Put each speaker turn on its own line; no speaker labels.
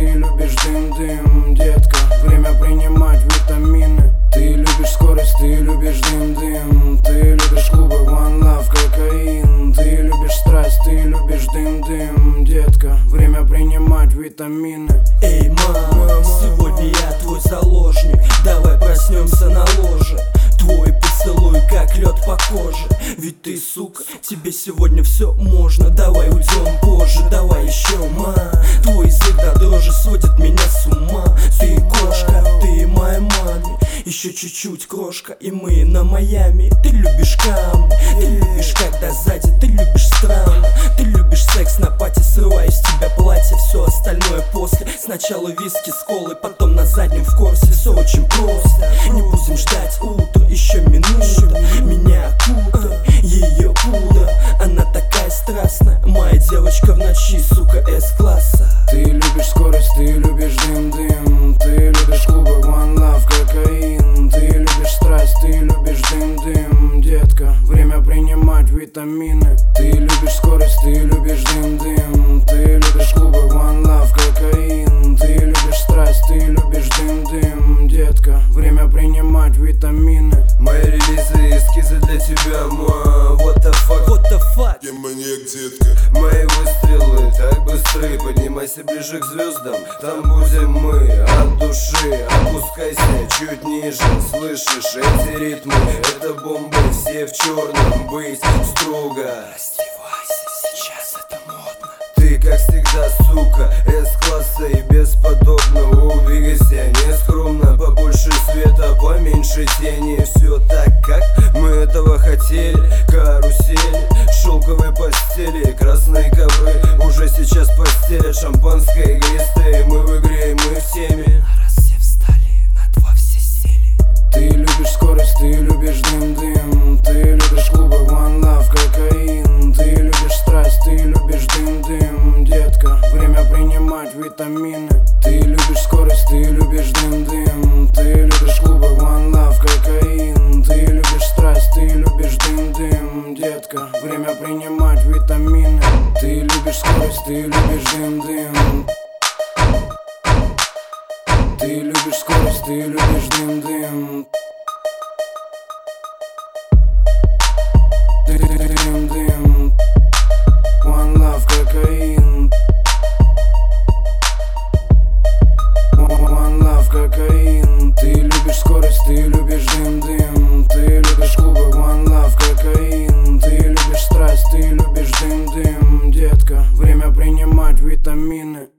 ты любишь дым-дым, детка. Время принимать витамины. Ты любишь скорость, ты любишь дым-дым. Ты любишь клубы, one love, кокаин. Ты любишь страсть, ты любишь дым-дым, детка. Время принимать витамины.
Эй, мама, сегодня я твой заложник. Давай проснемся на ложе. Твой поцелуй как лед по коже. Ведь ты, сука, тебе сегодня все можно. Давай уйдем позже, давай еще, ма. Твой язык до дрожи сводит меня с ума. Ты кошка, ты моя маме. Еще чуть-чуть, крошка, и мы на Майами. Ты любишь камни, ты любишь когда сзади, ты любишь странно. Ты любишь секс на пати, срываю с тебя платье. Все остальное после. Сначала виски с колой, потом на заднем в корсе. Все очень просто, не будем ждать утра. Еще минута, меня окутай, ее пудра. Она такая страстная, моя девочка в ночи, сука, С-класса.
Ты любишь скорость, ты любишь дым-дым. Ты любишь клубы, one love, кокаин. Ты любишь страсть, ты любишь дым-дым, детка. Время принимать витамины. Ты любишь скорость, ты любишь дым-дым. Ты любишь клубы, one love, кокаин. Ты любишь страсть, ты любишь дым-дым, детка. Время принимать витамины.
Мои релизы и эскизы для тебя, ма. What the fuck,
What the fuck?
Я маньяк, детка.
мои выстрелы так быстры. Поднимайся ближе к звездам, там будем мы. От души опускайся чуть ниже. Слышишь эти ритмы? Это бомбы, все в черном. Быть строго.
Раздевайся, сейчас это модно.
Ты как всегда, сука, С-класса и бесподобного. Двигайся нескромно, побольше света, поменьше тени. Все так, как мы этого хотели. Карусели, шелковые постели, красные ковры. Уже сейчас постелят шампанское игристое. Мы в игре, мы в теме.
Раз все встали, на два все сели.
Ты любишь скорость, ты любишь дым-дым. Ты любишь клубы, one love, кокаин. Ты любишь страсть, ты любишь дым-дым, детка. Время принимать витамины. Ты любишь скорость, ты любишь дым-дым. Ты любишь клубы, one love, кокаин. Ты любишь страсть, ты любишь дым-дым, детка. Время принимать витамины. Ты любишь скорость, ты любишь дым-дым. Ты любишь скорость, ты любишь дым-дым. Дым-дым. One love, кокаин. One love, кокаин. Ты любишь скорость, ты любишь дым-дым. Ты любишь клубы, one love, кокаин. Ты любишь страсть, ты любишь дым-дым, детка. Время принимать витамины.